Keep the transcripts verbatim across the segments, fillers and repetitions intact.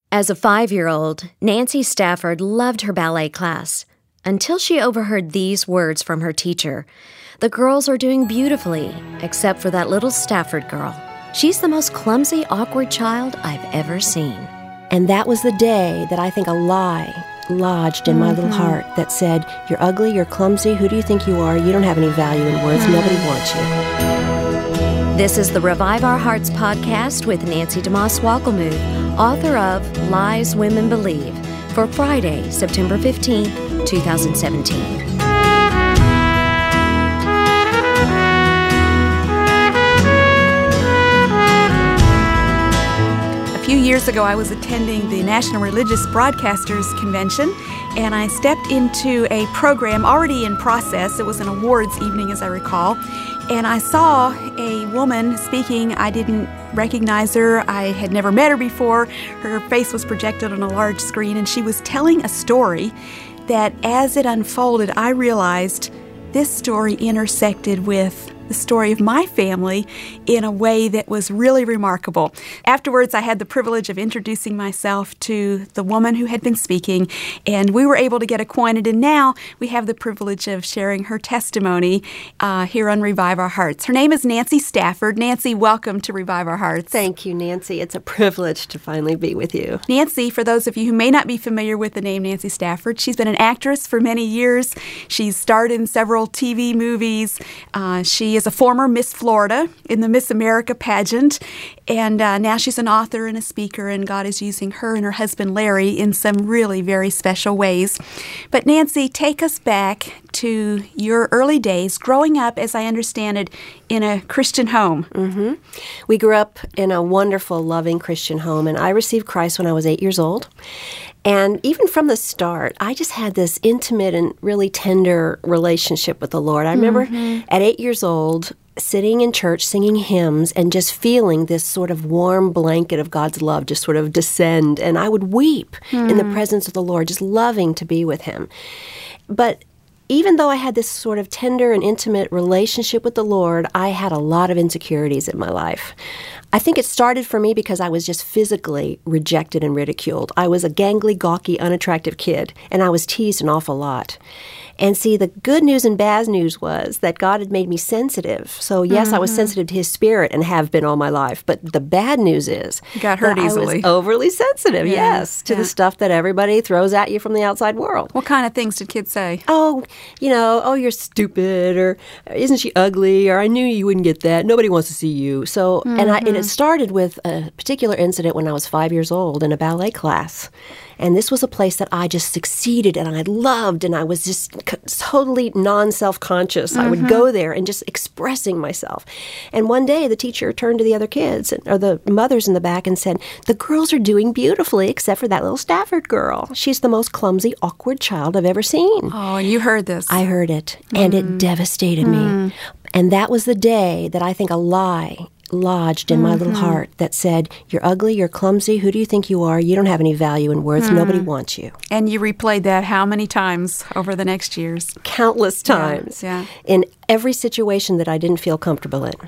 As a five-year-old, Nancy Stafford loved her ballet class until she overheard these words from her teacher. The girls are doing beautifully, except for that little Stafford girl. She's the most clumsy, awkward child I've ever seen. And that was the day that I think a lie lodged in my mm-hmm. little heart that said, you're ugly, you're clumsy, who do you think you are? You don't have any value and worth. Mm-hmm. Nobody wants you. This is the Revive Our Hearts podcast with Nancy DeMoss Walkelmuth, author of Lies Women Believe, for Friday, September fifteenth, twenty seventeen. A few years ago, I was attending the National Religious Broadcasters Convention, and I stepped into a program already in process. It was an awards evening, as I recall, and I saw a woman speaking. I didn't recognize her. I had never met her before. Her face was projected on a large screen, and she was telling a story that, as it unfolded, I realized this story intersected with the story of my family in a way that was really remarkable. Afterwards, I had the privilege of introducing myself to the woman who had been speaking, and we were able to get acquainted, and now we have the privilege of sharing her testimony uh, here on Revive Our Hearts. Her name is Nancy Stafford. Nancy, welcome to Revive Our Hearts. Thank you, Nancy. It's a privilege to finally be with you. Nancy, for those of you who may not be familiar with the name Nancy Stafford, she's been an actress for many years. She's starred in several T V movies. Uh, she is a former Miss Florida in the Miss America pageant, and uh, now she's an author and a speaker, and God is using her and her husband Larry in some really very special ways. But Nancy, take us back to your early days growing up, as I understand it, in a Christian home. Mm-hmm. We grew up in a wonderful, loving Christian home, and I received Christ when I was eight years old. And even from the start, I just had this intimate and really tender relationship with the Lord. I remember mm-hmm. at eight years old, sitting in church, singing hymns, and just feeling this sort of warm blanket of God's love just sort of descend. And I would weep mm. in the presence of the Lord, just loving to be with Him. But even though I had this sort of tender and intimate relationship with the Lord, I had a lot of insecurities in my life. I think it started for me because I was just physically rejected and ridiculed. I was a gangly, gawky, unattractive kid, and I was teased an awful lot. And see, the good news and bad news was that God had made me sensitive. So, yes, mm-hmm. I was sensitive to His Spirit and have been all my life. But the bad news is you got hurt that easily. I was overly sensitive, yeah. yes, to yeah. the stuff that everybody throws at you from the outside world. What kind of things did kids say? Oh, you know, oh, you're stupid, or isn't she ugly, or I knew you wouldn't get that. Nobody wants to see you. So, mm-hmm. and, I, and it started with a particular incident when I was five years old in a ballet class. And this was a place that I just succeeded and I loved, and I was just totally non-self-conscious. Mm-hmm. I would go there and just expressing myself. And one day the teacher turned to the other kids, or the mothers in the back, and said, the girls are doing beautifully except for that little Stafford girl. She's the most clumsy, awkward child I've ever seen. Oh, and you heard this. I heard it, and mm. it devastated mm. me. And that was the day that I think a lie lodged in mm-hmm. my little heart that said, you're ugly, you're clumsy, who do you think you are? You don't have any value and worth. Mm. Nobody wants you. And you replayed that how many times over the next years? Countless times. Yeah, yeah. In every situation that I didn't feel comfortable in.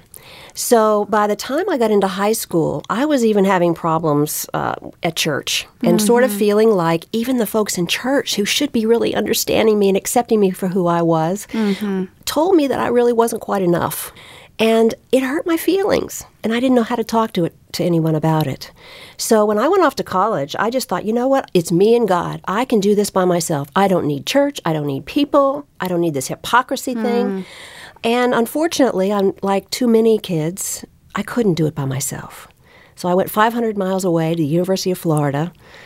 So by the time I got into high school, I was even having problems uh, at church and mm-hmm. sort of feeling like even the folks in church who should be really understanding me and accepting me for who I was mm-hmm. told me that I really wasn't quite enough. And it hurt my feelings, and I didn't know how to talk to it to anyone about it. So when I went off to college, I just thought, you know what? It's me and God. I can do this by myself. I don't need church. I don't need people. I don't need this hypocrisy mm. thing. And unfortunately, I'm like too many kids, I couldn't do it by myself. So I went five hundred miles away to the University of Florida,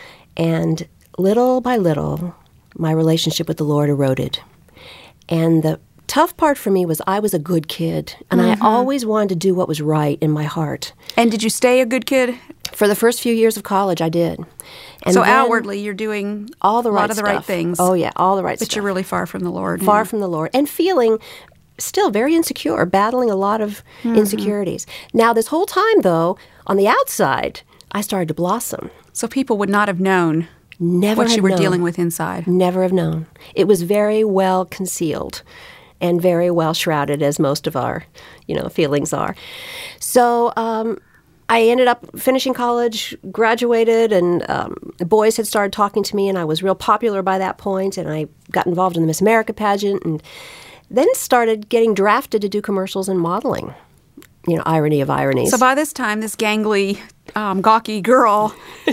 and little by little, my relationship with the Lord eroded. And the tough part for me was I was a good kid, and mm-hmm. I always wanted to do what was right in my heart. And did you stay a good kid? For the first few years of college, I did. And so outwardly, you're doing all the right a lot of the stuff. right things. Oh, yeah, all the right but stuff. But you're really far from the Lord. Far yeah. from the Lord. And feeling still very insecure, battling a lot of mm-hmm. insecurities. Now, this whole time, though, on the outside, I started to blossom. So people would not have known Never what have you were known. dealing with inside. Never have known. It was very well concealed and very well shrouded, as most of our, you know, feelings are. So um, I ended up finishing college, graduated, and um, the boys had started talking to me, and I was real popular by that point, and I got involved in the Miss America pageant, and then started getting drafted to do commercials and modeling. You know, irony of ironies. So by this time, this gangly, um, gawky girl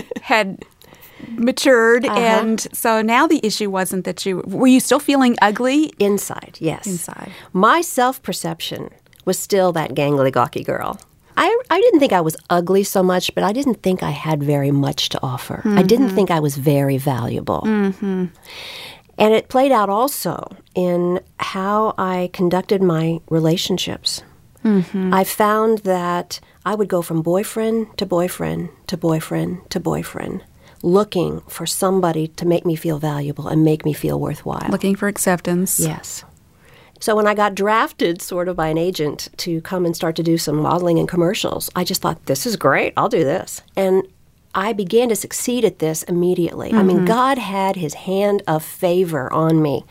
had matured, uh-huh. and so now the issue wasn't that you... Were you still feeling ugly? Inside, yes. Inside. My self-perception was still that gangly, gawky girl. I, I didn't think I was ugly so much, but I didn't think I had very much to offer. Mm-hmm. I didn't think I was very valuable. Mm-hmm. And it played out also in how I conducted my relationships. Mm-hmm. I found that I would go from boyfriend to boyfriend to boyfriend to boyfriend, looking for somebody to make me feel valuable and make me feel worthwhile. Looking for acceptance. Yes. So when I got drafted sort of by an agent to come and start to do some modeling and commercials, I just thought, this is great, I'll do this. And I began to succeed at this immediately. Mm-hmm. I mean, God had his hand of favor on me.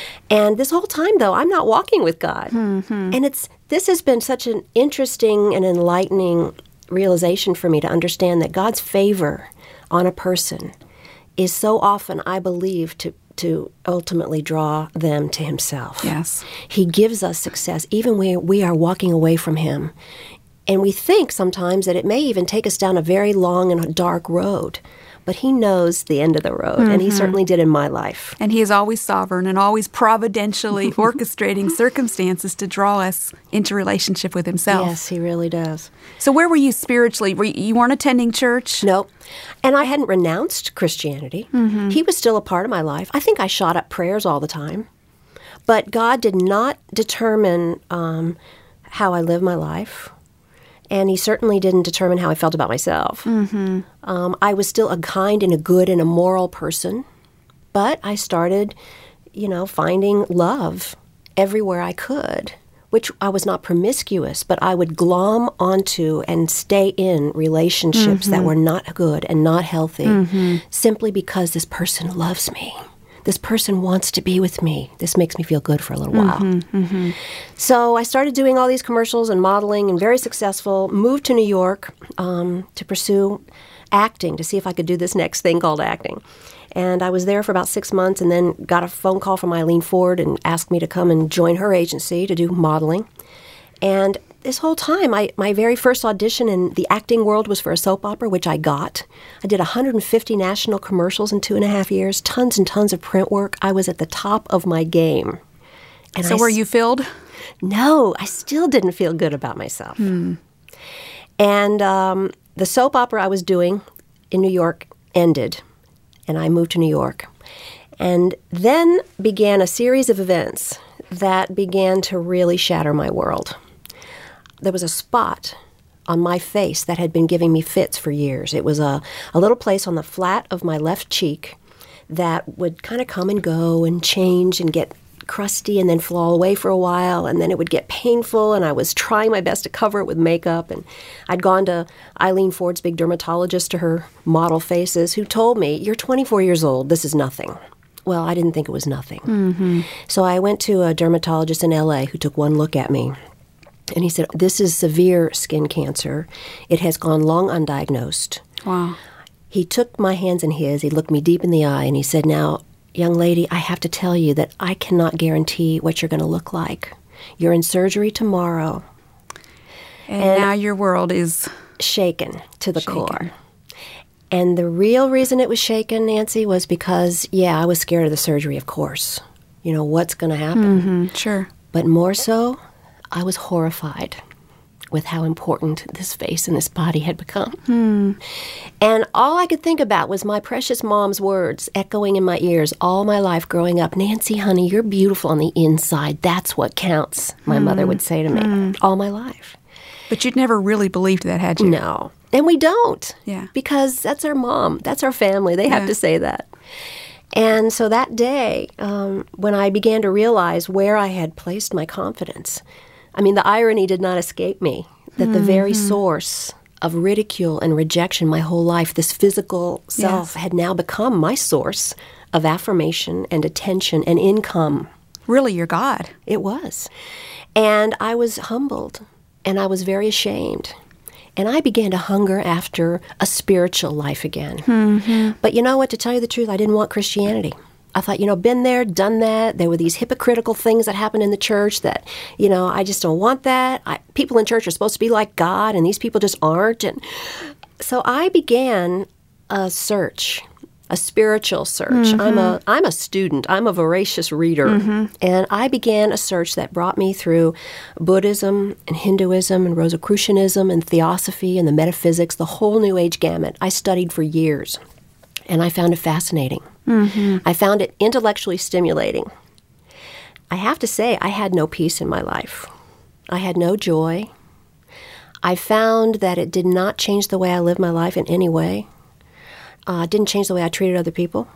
And this whole time, though, I'm not walking with God. Mm-hmm. And it's this has been such an interesting and enlightening realization for me to understand that God's favor on a person is so often, I believe, to to ultimately draw them to himself. Yes. He gives us success even when we are walking away from him. And we think sometimes that it may even take us down a very long and dark road. But he knows the end of the road, mm-hmm. and he certainly did in my life. And he is always sovereign and always providentially orchestrating circumstances to draw us into relationship with himself. Yes, he really does. So where were you spiritually? Were you, you weren't attending church? No. And I hadn't renounced Christianity. Mm-hmm. He was still a part of my life. I think I shot up prayers all the time. But God did not determine um, how I live my life. And he certainly didn't determine how I felt about myself. Mm-hmm. Um, I was still a kind and a good and a moral person. But I started, you know, finding love everywhere I could, which I was not promiscuous, but I would glom onto and stay in relationships mm-hmm. that were not good and not healthy mm-hmm. simply because this person loves me. This person wants to be with me. This makes me feel good for a little while. Mm-hmm, mm-hmm. So I started doing all these commercials and modeling and very successful. Moved to New York um, to pursue acting, to see if I could do this next thing called acting. And I was there for about six months and then got a phone call from Eileen Ford and asked me to come and join her agency to do modeling. And this whole time, I, my very first audition in the acting world was for a soap opera, which I got. I did one hundred fifty national commercials in two and a half years, tons and tons of print work. I was at the top of my game. And so I, were you filled? No, I still didn't feel good about myself. Hmm. And um, the soap opera I was doing in New York ended, and I moved to New York. And then began a series of events that began to really shatter my world. There was a spot on my face that had been giving me fits for years. It was a, a little place on the flat of my left cheek that would kind of come and go and change and get crusty and then fall away for a while, and then it would get painful, and I was trying my best to cover it with makeup. And I'd gone to Eileen Ford's big dermatologist, to her model faces, who told me, you're twenty-four years old, this is nothing. Well, I didn't think it was nothing. Mm-hmm. So I went to a dermatologist in L A who took one look at me. And he said, this is severe skin cancer. It has gone long undiagnosed. Wow. He took my hands in his, he looked me deep in the eye, and he said, now, young lady, I have to tell you that I cannot guarantee what you're going to look like. You're in surgery tomorrow. And, and now your world is shaken to the shaken. core. And the real reason it was shaken, Nancy, was because, yeah, I was scared of the surgery, of course. You know, what's going to happen? Mm-hmm, sure. But more so, I was horrified with how important this face and this body had become. Hmm. And all I could think about was my precious mom's words echoing in my ears all my life growing up. Nancy, honey, you're beautiful on the inside. That's what counts, my hmm. mother would say to me hmm. all my life. But you'd never really believed that, had you? No. And we don't. Yeah. Because that's our mom. That's our family. They have yeah. to say that. And so that day, um, when I began to realize where I had placed my confidence, I mean, the irony did not escape me, that mm-hmm. the very source of ridicule and rejection my whole life, this physical self, yes. had now become my source of affirmation and attention and income. Really, your God. It was. And I was humbled, and I was very ashamed. And I began to hunger after a spiritual life again. Mm-hmm. But you know what? To tell you the truth, I didn't want Christianity. I thought, you know, been there, done that. There were these hypocritical things that happened in the church that, you know, I just don't want that. I, people in church are supposed to be like God, and these people just aren't. And so I began a search, a spiritual search. Mm-hmm. I'm a I'm a student. I'm a voracious reader. Mm-hmm. And I began a search that brought me through Buddhism and Hinduism and Rosicrucianism and Theosophy and the metaphysics, the whole New Age gamut. I studied for years, and I found it fascinating. Mm-hmm. I found it intellectually stimulating. I have to say, I had no peace in my life. I had no joy. I found that it did not change the way I lived my life in any way. Uh, it didn't change the way I treated other people.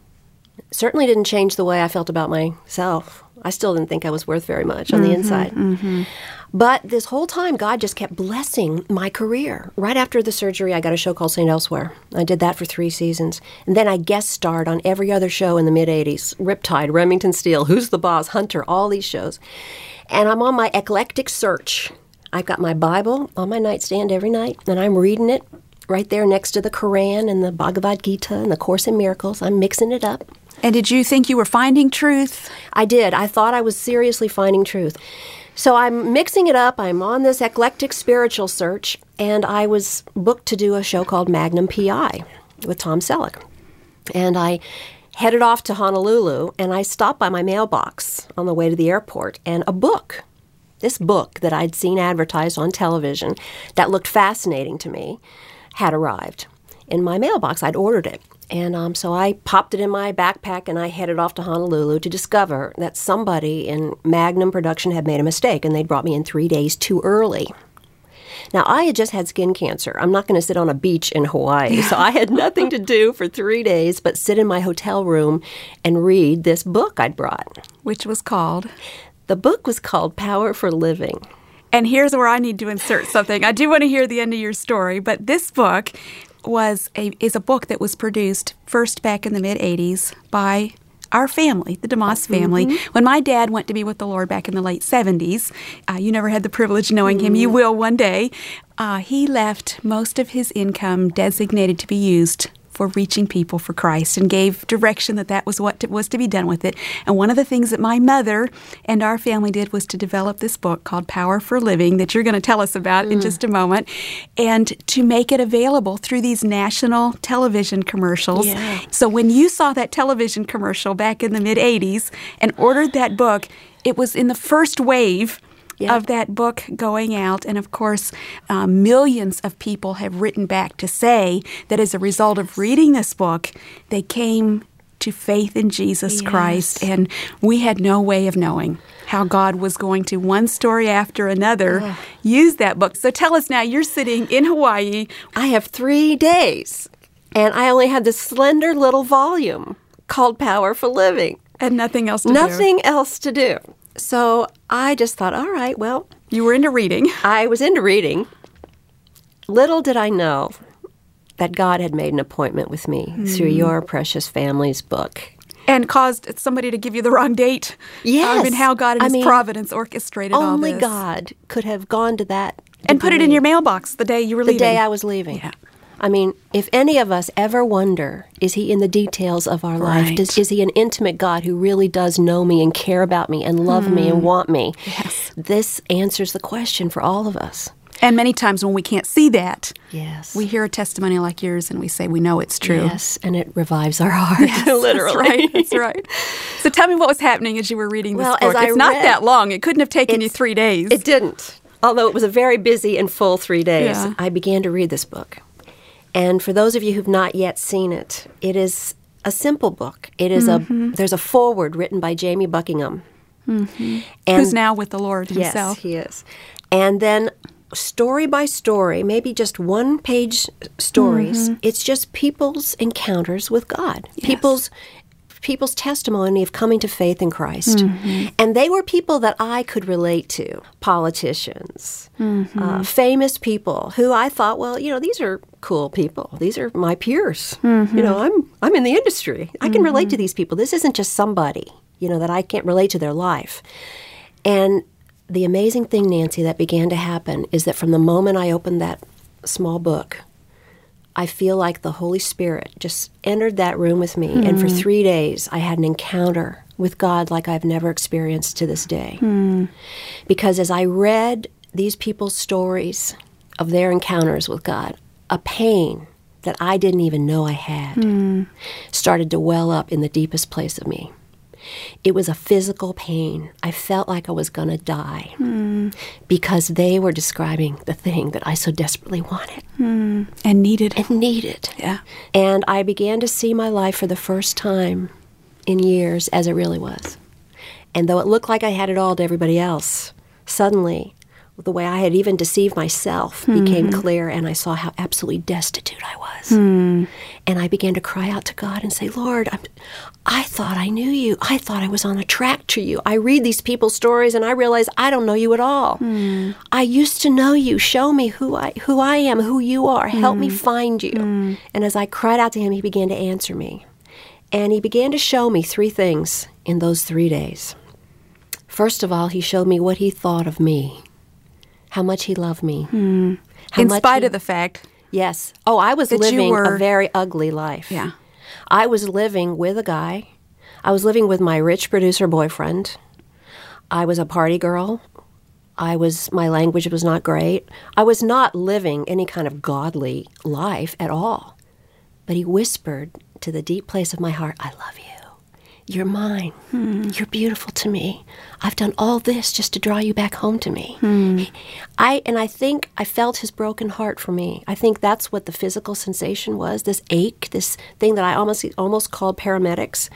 It certainly didn't change the way I felt about myself. I still didn't think I was worth very much on mm-hmm, the inside. Mm-hmm. But this whole time, God just kept blessing my career. Right after the surgery, I got a show called Saint Elsewhere. I did that for three seasons. And then I guest starred on every other show in the mid-eighties. Riptide, Remington Steele, Who's the Boss, Hunter, all these shows. And I'm on my eclectic search. I've got my Bible on my nightstand every night, and I'm reading it right there next to the Quran and the Bhagavad Gita and the Course in Miracles. I'm mixing it up. And did you think you were finding truth? I did. I thought I was seriously finding truth. So I'm mixing it up. I'm on this eclectic spiritual search, and I was booked to do a show called Magnum P I with Tom Selleck. And I headed off to Honolulu, and I stopped by my mailbox on the way to the airport, and a book, this book that I'd seen advertised on television that looked fascinating to me, had arrived in my mailbox. I'd ordered it. And um, so I popped it in my backpack, and I headed off to Honolulu to discover that somebody in Magnum Production had made a mistake, and they'd brought me in three days too early. Now, I had just had skin cancer. I'm not going to sit on a beach in Hawaii, so I had nothing to do for three days but sit in my hotel room and read this book I'd brought. Which was called? The book was called Power for Living. And here's where I need to insert something. I do want to hear the end of your story, but this book was a is a book that was produced first back in the mid-eighties by our family, the DeMoss family. Mm-hmm. When my dad went to be with the Lord back in the late seventies, uh, you never had the privilege of knowing mm-hmm. him. You will one day. Uh, he left most of his income designated to be used for reaching people for Christ, and gave direction that that was what to, was to be done with it. And one of the things that my mother and our family did was to develop this book called Power for Living that you're going to tell us about mm. in just a moment, and to make it available through these national television commercials. Yeah. So when you saw that television commercial back in the mid-eighties and ordered that book, it was in the first wave Yeah. of that book going out. And of course, uh, millions of people have written back to say that as a result of reading this book, they came to faith in Jesus yes. Christ. And we had no way of knowing how God was going to, one story after another, oh. use that book. So tell us now, you're sitting in Hawaii. I have three days, and I only had this slender little volume called Power for Living. And nothing else to nothing do. Nothing else to do. So I just thought, all right, well. You were into reading. I was into reading. Little did I know that God had made an appointment with me mm. through your precious family's book. And caused somebody to give you the wrong date. Yes. I mean, how God in I His mean, providence orchestrated all this. Only God could have gone to that degree. And put it in your mailbox the day you were the leaving. The day I was leaving. Yeah. I mean, if any of us ever wonder, is He in the details of our right. life? Does, is He an intimate God who really does know me and care about me and love mm. me and want me? Yes. This answers the question for all of us. And many times when we can't see that, yes, we hear a testimony like yours and we say we know it's true. Yes, and it revives our heart, yes, literally. That's right, that's right. So tell me what was happening as you were reading this well, book. As I it's not read, that long. It couldn't have taken you three days. It didn't. Although it was a very busy and full three days. Yeah. I began to read this book. And for those of you who've not yet seen it, it is a simple book. It is mm-hmm. a there's a foreword written by Jamie Buckingham. Mm-hmm. And, who's now with the Lord Himself. Yes, he is. And then story by story, maybe just one-page stories, mm-hmm. it's just people's encounters with God. Yes. People's people's testimony of coming to faith in Christ. Mm-hmm. And they were people that I could relate to. Politicians, mm-hmm. uh, famous people who I thought, well, you know, these are cool people. These are my peers. Mm-hmm. You know, I'm I'm in the industry. I can mm-hmm. relate to these people. This isn't just somebody, you know, that I can't relate to their life. And the amazing thing, Nancy, that began to happen is that from the moment I opened that small book, I feel like the Holy Spirit just entered that room with me. Mm. And for three days, I had an encounter with God like I've never experienced to this day. Mm. Because as I read these people's stories of their encounters with God, a pain that I didn't even know I had mm. started to well up in the deepest place of me. It was a physical pain. I felt like I was going to die mm. because they were describing the thing that I so desperately wanted. Mm. And needed. And needed. Yeah. And I began to see my life for the first time in years as it really was. And though it looked like I had it all to everybody else, suddenly the way I had even deceived myself mm-hmm. became clear, and I saw how absolutely destitute I was. Mm. And I began to cry out to God and say, Lord, I'm, I thought I knew you. I thought I was on a track to you. I read these people's stories, and I realize I don't know you at all. Mm. I used to know you. Show me who I who I am, who you are. Help mm. me find you. Mm. And as I cried out to him, he began to answer me. And he began to show me three things in those three days. First of all, he showed me what he thought of me. How much he loved me. Mm. In spite he, of the fact. Yes. Oh, I was living were, a very ugly life. Yeah. I was living with a guy. I was living with my rich producer boyfriend. I was a party girl. I was, my language was not great. I was not living any kind of godly life at all. But he whispered to the deep place of my heart, I love you. You're mine. Hmm. You're beautiful to me. I've done all this just to draw you back home to me. Hmm. I and I think I felt his broken heart for me. I think that's what the physical sensation was, this ache, this thing that I almost almost called paramedics.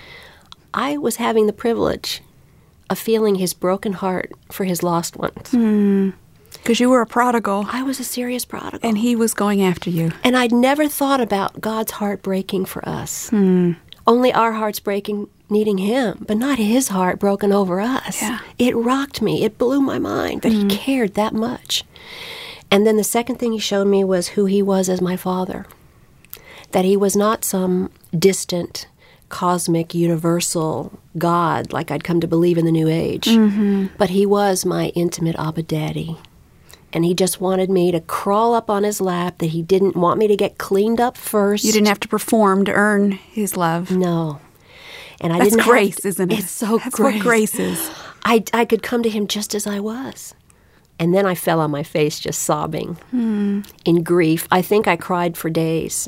I was having the privilege of feeling his broken heart for his lost ones. Hmm. Because you were a prodigal. I was a serious prodigal. And he was going after you. And I'd never thought about God's heart breaking for us. Hmm. Only our hearts breaking, needing him, but not his heart broken over us. Yeah. It rocked me. It blew my mind that mm. he cared that much. And then the second thing he showed me was who he was as my father. That he was not some distant, cosmic, universal God like I'd come to believe in the New Age. Mm-hmm. But he was my intimate Abba Daddy. And he just wanted me to crawl up on his lap, that he didn't want me to get cleaned up first. You didn't have to perform to earn his love. No. And I That's didn't grace, have to, isn't it? It's so That's grace. what grace is. I, I could come to him just as I was. And then I fell on my face just sobbing hmm. in grief. I think I cried for days.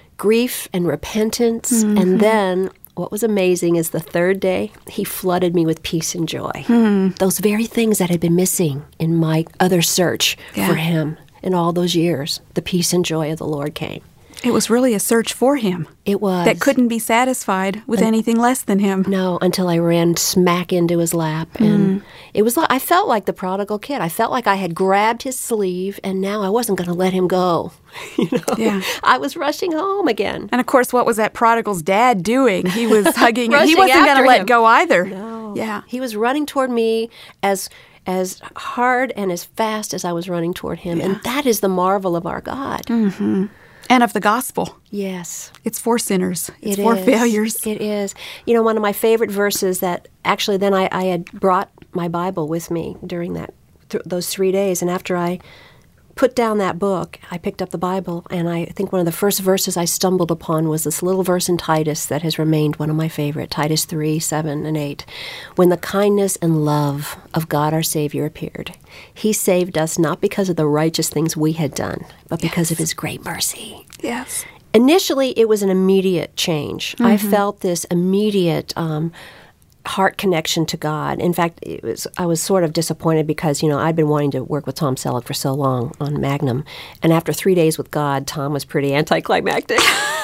Grief and repentance. Mm-hmm. And then what was amazing is the third day, he flooded me with peace and joy. Hmm. Those very things that had been missing in my other search yeah. for him in all those years. The peace and joy of the Lord came. It was really a search for him. It was. That couldn't be satisfied with uh, anything less than him. No, until I ran smack into his lap. Mm. And it was like, I felt like the prodigal kid. I felt like I had grabbed his sleeve, and now I wasn't going to let him go. You know? Yeah. I was rushing home again. And of course, what was that prodigal's dad doing? He was hugging him. He wasn't going to let go either. No. Yeah. He was running toward me as as hard and as fast as I was running toward him. Yeah. And that is the marvel of our God. Mm-hmm. And of the gospel. Yes. It's for sinners. It's it for is. failures. It is. You know, one of my favorite verses that actually then I, I had brought my Bible with me during that th- those three days. And after I put down that book, I picked up the Bible. And I think one of the first verses I stumbled upon was this little verse in Titus that has remained one of my favorite, Titus three, seven, and eight. When the kindness and love of God our Savior appeared, he saved us not because of the righteous things we had done, but because yes. of his great mercy. Yes. Initially, it was an immediate change. Mm-hmm. I felt this immediate um, heart connection to God. In fact, it was I was sort of disappointed because, you know, I'd been wanting to work with Tom Selleck for so long on Magnum. And after three days with God, Tom was pretty anticlimactic.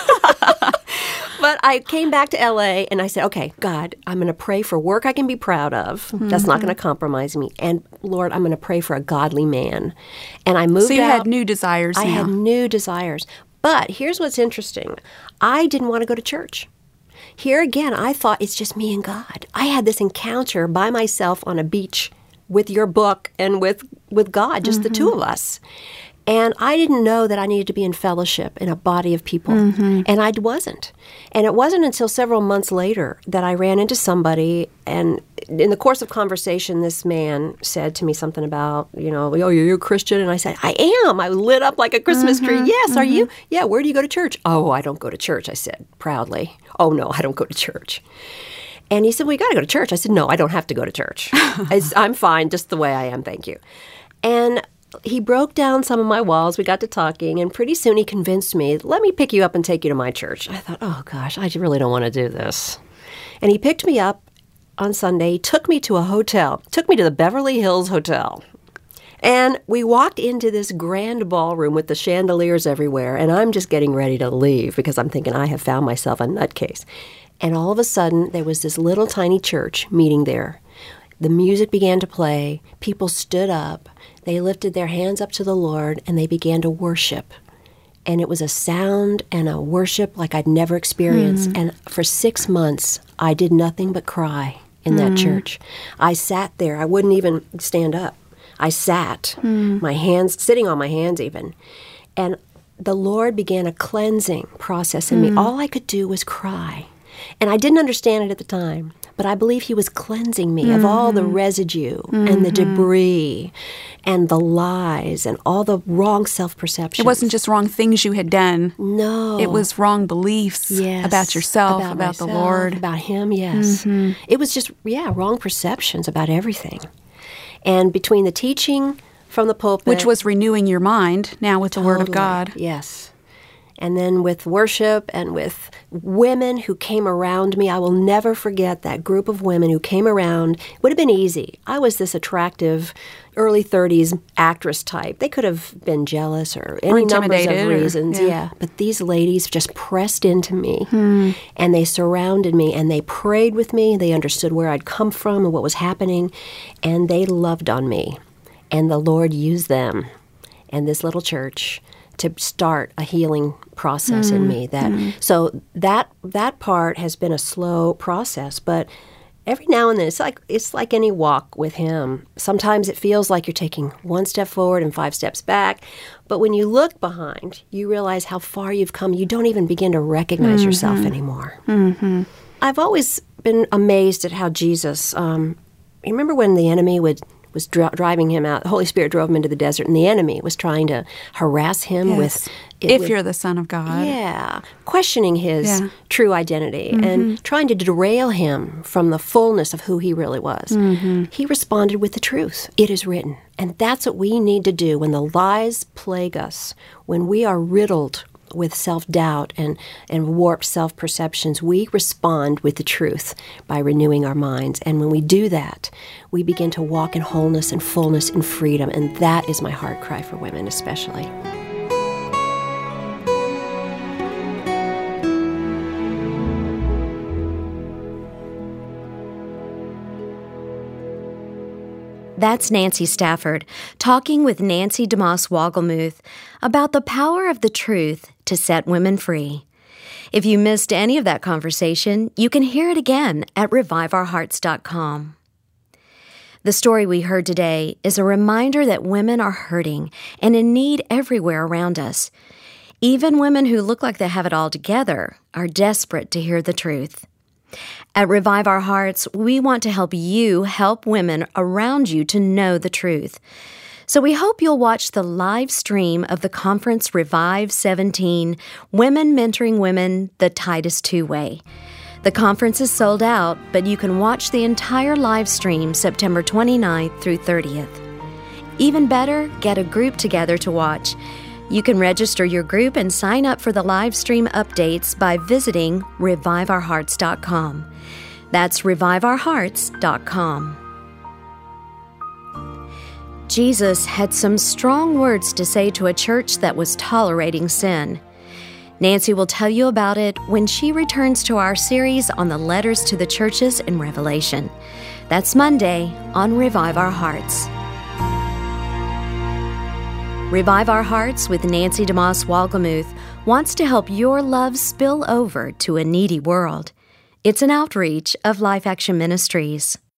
But I came back to L A and I said, okay, God, I'm going to pray for work I can be proud of. Mm-hmm. That's not going to compromise me. And Lord, I'm going to pray for a godly man. And I moved out. So you out. had new desires I now. had new desires. But here's what's interesting. I didn't want to go to church. Here again, I thought it's just me and God. I had this encounter by myself on a beach with your book and with, with God, just mm-hmm. the two of us. And I didn't know that I needed to be in fellowship in a body of people. Mm-hmm. And I wasn't. And it wasn't until several months later that I ran into somebody, and in the course of conversation, this man said to me something about, you know, oh, you're a Christian? And I said, I am. I lit up like a Christmas mm-hmm. tree. Yes, mm-hmm. Are you? Yeah, where do you go to church? Oh, I don't go to church, I said proudly. Oh, no, I don't go to church. And he said, well, you got to go to church. I said, no, I don't have to go to church. I'm fine just the way I am, thank you. And he broke down some of my walls. We got to talking, and pretty soon he convinced me, let me pick you up and take you to my church. I thought, oh, gosh, I really don't want to do this. And he picked me up on Sunday. He took me to a hotel, took me to the Beverly Hills Hotel. And we walked into this grand ballroom with the chandeliers everywhere, and I'm just getting ready to leave because I'm thinking I have found myself a nutcase. And all of a sudden, there was this little tiny church meeting there. The music began to play. People stood up. They lifted their hands up to the Lord, and they began to worship. And it was a sound and a worship like I'd never experienced. Mm. And for six months, I did nothing but cry in mm. that church. I sat there. I wouldn't even stand up. I sat, mm. my hands, sitting on my hands even. And the Lord began a cleansing process in mm. me. All I could do was cry. And I didn't understand it at the time. But I believe he was cleansing me mm-hmm. of all the residue mm-hmm. and the debris and the lies and all the wrong self-perceptions. It wasn't just wrong things you had done. No. It was wrong beliefs yes. about yourself, about, about myself, the Lord. About him, yes. Mm-hmm. It was just, yeah, wrong perceptions about everything. And between the teaching from the pulpit. Which was renewing your mind now with totally, the Word of God. Yes. And then with worship and with women who came around me, I will never forget that group of women who came around. It would have been easy. I was this attractive early thirties actress type. They could have been jealous or any or numbers of reasons. Or, yeah. yeah. But these ladies just pressed into me hmm. and they surrounded me and they prayed with me. They understood where I'd come from and what was happening. And they loved on me. And the Lord used them and this little church to start a healing process mm, in me. That mm. so that that part has been a slow process, but every now and then it's like it's like any walk with him. Sometimes it feels like you're taking one step forward and five steps back, but when you look behind, you realize how far you've come. You don't even begin to recognize mm-hmm. yourself anymore. Mm-hmm. I've always been amazed at how Jesus. Um, you remember when the enemy would. was dri- driving him out. The Holy Spirit drove him into the desert, and the enemy was trying to harass him yes. with... If with, you're the Son of God. Yeah. Questioning his yeah. true identity mm-hmm. and trying to derail him from the fullness of who he really was. Mm-hmm. He responded with the truth. It is written. And that's what we need to do when the lies plague us, when we are riddled with self-doubt and, and warped self-perceptions, we respond with the truth by renewing our minds. And when we do that, we begin to walk in wholeness and fullness and freedom. And that is my heart cry for women especially. That's Nancy Stafford talking with Nancy DeMoss Wogelmuth about the power of the truth to set women free. If you missed any of that conversation, you can hear it again at revive our hearts dot com. The story we heard today is a reminder that women are hurting and in need everywhere around us. Even women who look like they have it all together are desperate to hear the truth. At Revive Our Hearts, we want to help you help women around you to know the truth. So we hope you'll watch the live stream of the conference Revive seventeen, Women Mentoring Women, the Titus Two-Way. The conference is sold out, but you can watch the entire live stream September twenty-ninth through thirtieth. Even better, get a group together to watch. You can register your group and sign up for the live stream updates by visiting revive our hearts dot com. That's revive our hearts dot com. Jesus had some strong words to say to a church that was tolerating sin. Nancy will tell you about it when she returns to our series on the letters to the churches in Revelation. That's Monday on Revive Our Hearts. Revive Our Hearts with Nancy DeMoss Wogelmuth wants to help your love spill over to a needy world. It's an outreach of Life Action Ministries.